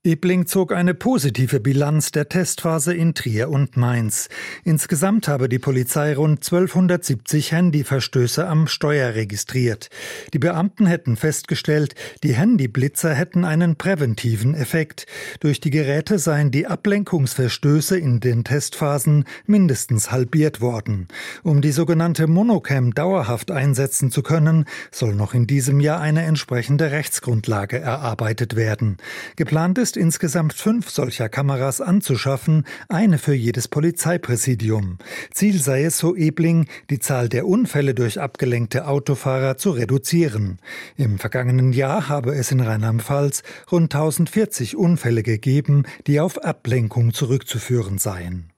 Ebling zog eine positive Bilanz der Testphase in Trier und Mainz. Insgesamt habe die Polizei rund 1270 Handyverstöße am Steuer registriert. Die Beamten hätten festgestellt, die Handyblitzer hätten einen präventiven Effekt. Durch die Geräte seien die Ablenkungsverstöße in den Testphasen mindestens halbiert worden. Um die sogenannte Monocam dauerhaft einsetzen zu können, soll noch in diesem Jahr eine entsprechende Rechtsgrundlage erarbeitet werden. Geplant ist, insgesamt 5 solcher Kameras anzuschaffen, eine für jedes Polizeipräsidium. Ziel sei es, so Ebling, die Zahl der Unfälle durch abgelenkte Autofahrer zu reduzieren. Im vergangenen Jahr habe es in Rheinland-Pfalz rund 1040 Unfälle gegeben, die auf Ablenkung zurückzuführen seien.